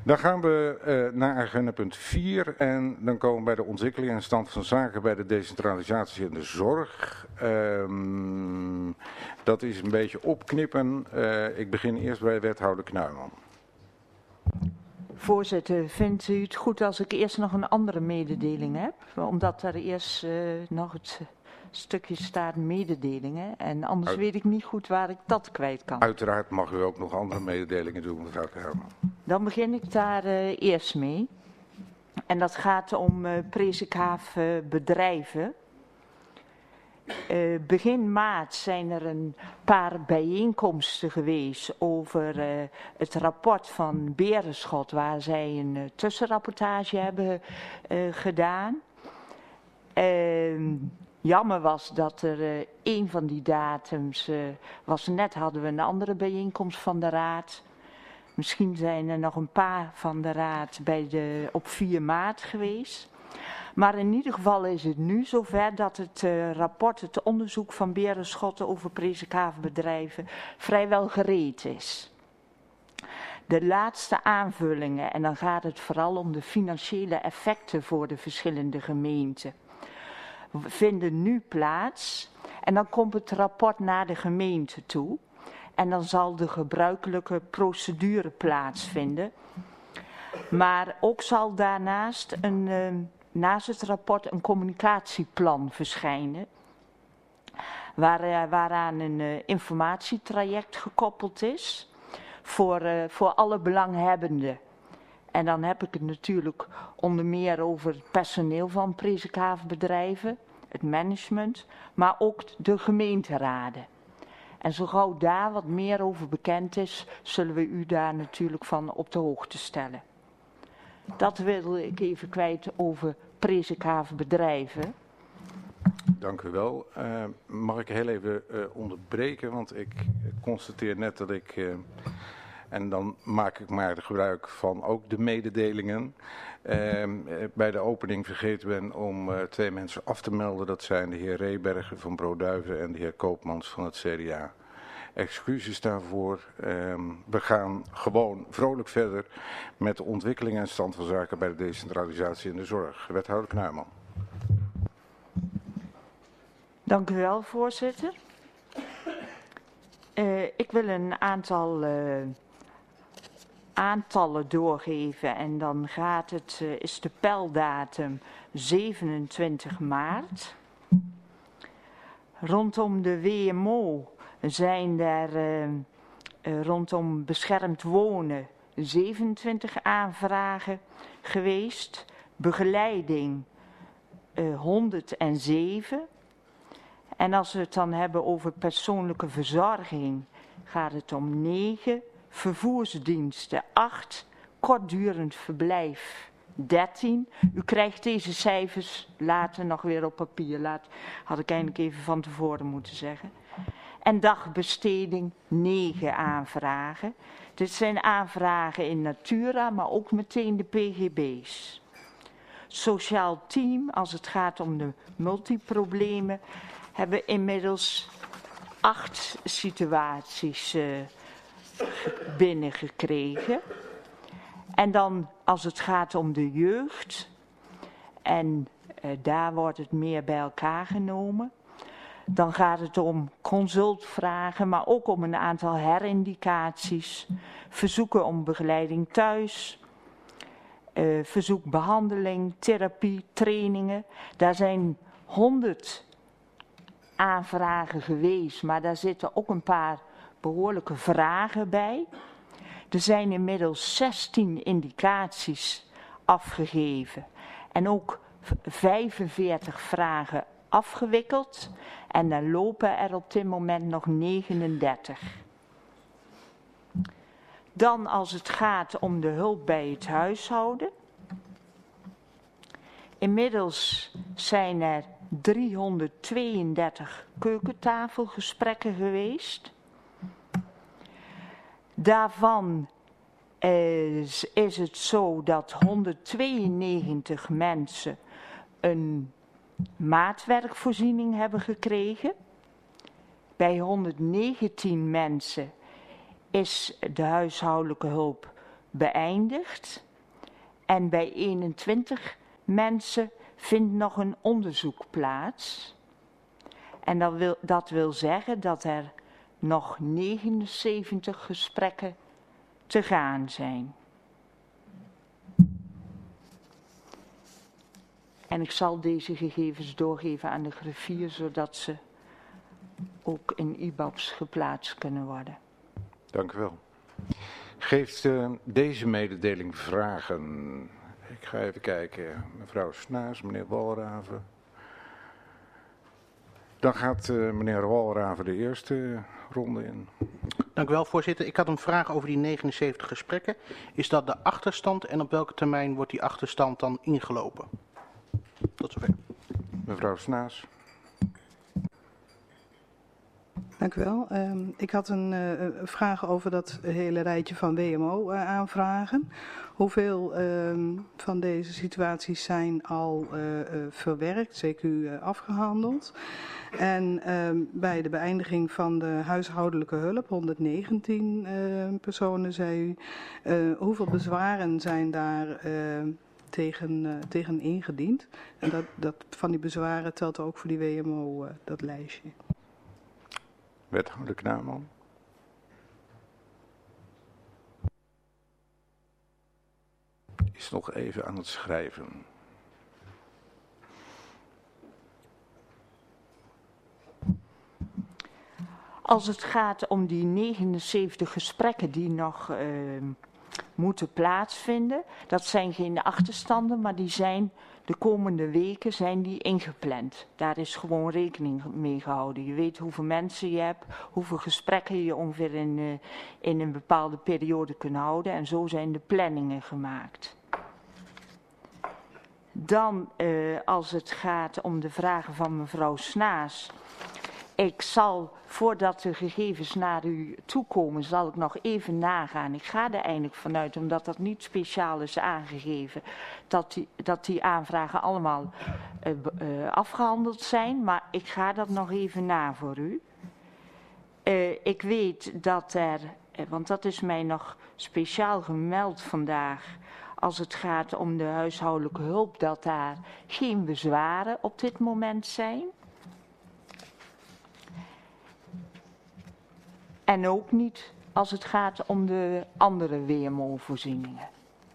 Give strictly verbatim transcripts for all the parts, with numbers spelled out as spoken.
Dan gaan we uh, naar agenda punt vier en dan komen we bij de ontwikkeling en stand van zaken bij de decentralisatie in de zorg. Um, dat is een beetje opknippen. Uh, ik begin eerst bij wethouder Knuijman. Voorzitter, vindt u het goed als ik eerst nog een andere mededeling heb? Omdat er eerst uh, nog het stukje staat mededelingen en anders Uit... weet ik niet goed waar ik dat kwijt kan. Uiteraard mag u ook nog andere mededelingen doen, mevrouw Knuijman. Dan begin ik daar uh, eerst mee. En dat gaat om uh, Presikhaaf uh, bedrijven. Uh, begin maart zijn er een paar bijeenkomsten geweest over uh, het rapport van Berenschot, waar zij een uh, tussenrapportage hebben uh, gedaan. Uh, jammer was dat er uh, een van die datums, uh, was net hadden we een andere bijeenkomst van de raad. Misschien zijn er nog een paar van de raad bij de, op vier maart geweest. Maar in ieder geval is het nu zover dat het uh, rapport, het onderzoek van Berenschot over Presikhaaf bedrijven vrijwel gereed is. De laatste aanvullingen, en dan gaat het vooral om de financiële effecten voor de verschillende gemeenten, vinden nu plaats. En dan komt het rapport naar de gemeente toe. En dan zal de gebruikelijke procedure plaatsvinden. Maar ook zal daarnaast een... Uh, naast het rapport een communicatieplan verschijnen, waar, uh, waaraan een uh, informatietraject gekoppeld is voor, uh, voor alle belanghebbenden. En dan heb ik het natuurlijk onder meer over het personeel van Presikhaaf bedrijven, het management, maar ook de gemeenteraden. En zo gauw daar wat meer over bekend is, zullen we u daar natuurlijk van op de hoogte stellen. Dat wilde ik even kwijt over Presikhaaf bedrijven. Dank u wel. Uh, mag ik heel even uh, onderbreken, want ik constateer net dat ik, uh, en dan maak ik maar gebruik van ook de mededelingen, uh, bij de opening vergeten ben om uh, twee mensen af te melden. Dat zijn de heer Rebergen van Broduiven en de heer Koopmans van het C D A. Excuses daarvoor. Um, we gaan gewoon vrolijk verder met de ontwikkeling en stand van zaken bij de decentralisatie in de zorg. Wethouder Knuijman. Dank u wel, voorzitter. Uh, ik wil een aantal uh, aantallen doorgeven en dan gaat het, uh, is de peildatum zevenentwintig maart. Rondom de W M O zijn er uh, uh, rondom beschermd wonen zevenentwintig aanvragen geweest. Begeleiding uh, honderdzeven. En als we het dan hebben over persoonlijke verzorging gaat het om negen. Vervoersdiensten acht. Kortdurend verblijf dertien. U krijgt deze cijfers later nog weer op papier. Laat, had ik eigenlijk even van tevoren moeten zeggen. En dagbesteding negen aanvragen. Dit zijn aanvragen in Natura, maar ook meteen de P G B's. Sociaal team, als het gaat om de multiproblemen, hebben inmiddels acht situaties uh, binnengekregen. En dan als het gaat om de jeugd, en uh, daar wordt het meer bij elkaar genomen. Dan gaat het om consultvragen, maar ook om een aantal herindicaties, verzoeken om begeleiding thuis, uh, verzoek behandeling, therapie, trainingen. Daar zijn honderd aanvragen geweest, maar daar zitten ook een paar behoorlijke vragen bij. Er zijn inmiddels zestien indicaties afgegeven en ook vijfenveertig vragen afgewikkeld. En dan lopen er op dit moment nog negenendertig. Dan als het gaat om de hulp bij het huishouden. Inmiddels zijn er driehonderdtweeëndertig keukentafelgesprekken geweest. Daarvan is, is het zo dat honderdtweeënnegentig mensen een maatwerkvoorziening hebben gekregen. Bij honderddegentien mensen is de huishoudelijke hulp beëindigd. En bij eenentwintig mensen vindt nog een onderzoek plaats. En dat wil, dat wil zeggen dat er nog negenenzeventig gesprekken te gaan zijn. En ik zal deze gegevens doorgeven aan de griffier, zodat ze ook in I B A B's geplaatst kunnen worden. Dank u wel. Geeft uh, deze mededeling vragen? Ik ga even kijken. Mevrouw Snaas, meneer Walraven. Dan gaat uh, meneer Walraven de eerste ronde in. Dank u wel, voorzitter. Ik had een vraag over die negenenzeventig gesprekken. Is dat de achterstand en op welke termijn wordt die achterstand dan ingelopen? Tot zover. Mevrouw Snaas. Dank u wel. Uh, ik had een uh, vraag over dat hele rijtje van W M O-aanvragen. Uh, Hoeveel uh, van deze situaties zijn al uh, uh, verwerkt, C Q uh, afgehandeld? En uh, bij de beëindiging van de huishoudelijke hulp, honderdnegentien uh, personen, zei u, uh, hoeveel bezwaren zijn daar uh, tegen, uh, tegen ingediend? En dat, dat van die bezwaren telt ook voor die W M O, uh, dat lijstje. Wethouder Knaman. Is nog even aan het schrijven. Als het gaat om die negenenzeventig gesprekken die nog uh, moeten plaatsvinden, dat zijn geen achterstanden, maar die zijn de komende weken zijn die ingepland. Daar is gewoon rekening mee gehouden. Je weet hoeveel mensen je hebt, hoeveel gesprekken je ongeveer in, uh, in een bepaalde periode kunt houden. En zo zijn de planningen gemaakt. Dan, uh, als het gaat om de vragen van mevrouw Snaas. Ik zal, voordat de gegevens naar u toekomen, zal ik nog even nagaan. Ik ga er eigenlijk vanuit, omdat dat niet speciaal is aangegeven, dat die, dat die aanvragen allemaal uh, uh, afgehandeld zijn. Maar ik ga dat nog even na voor u. Uh, ik weet dat er, uh, want dat is mij nog speciaal gemeld vandaag, als het gaat om de huishoudelijke hulp, dat daar geen bezwaren op dit moment zijn. En ook niet als het gaat om de andere W M O-voorzieningen.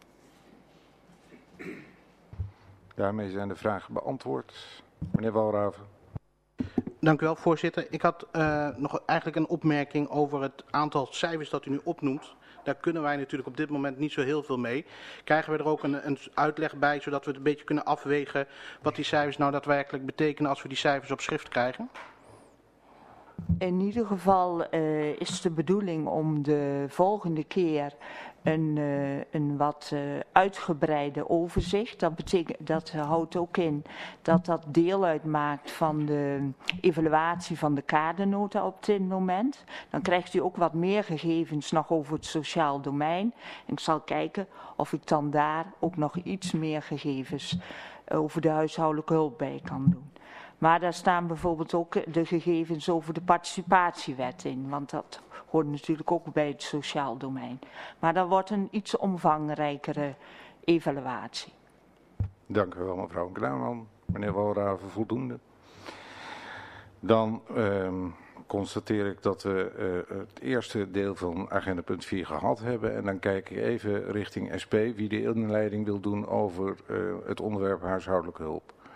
Daarmee zijn de vragen beantwoord. Meneer Walraven. Dank u wel, voorzitter. Ik had uh, nog eigenlijk een opmerking over het aantal cijfers dat u nu opnoemt. Daar kunnen wij natuurlijk op dit moment niet zo heel veel mee. Krijgen we er ook een, een uitleg bij, zodat we het een beetje kunnen afwegen wat die cijfers nou daadwerkelijk betekenen als we die cijfers op schrift krijgen? In ieder geval uh, is de bedoeling om de volgende keer een, uh, een wat uh, uitgebreide overzicht. Dat, betekent, dat houdt ook in dat dat deel uitmaakt van de evaluatie van de kadernota op dit moment. Dan krijgt u ook wat meer gegevens nog over het sociaal domein. En ik zal kijken of ik dan daar ook nog iets meer gegevens over de huishoudelijke hulp bij kan doen. Maar daar staan bijvoorbeeld ook de gegevens over de participatiewet in, want dat hoort natuurlijk ook bij het sociaal domein. Maar dat wordt een iets omvangrijkere evaluatie. Dank u wel, mevrouw Knaman. Meneer Walraven, voldoende. Dan uh, constateer ik dat we uh, het eerste deel van agenda punt vier gehad hebben. En dan kijk ik even richting S P wie de inleiding wil doen over uh, het onderwerp huishoudelijke hulp.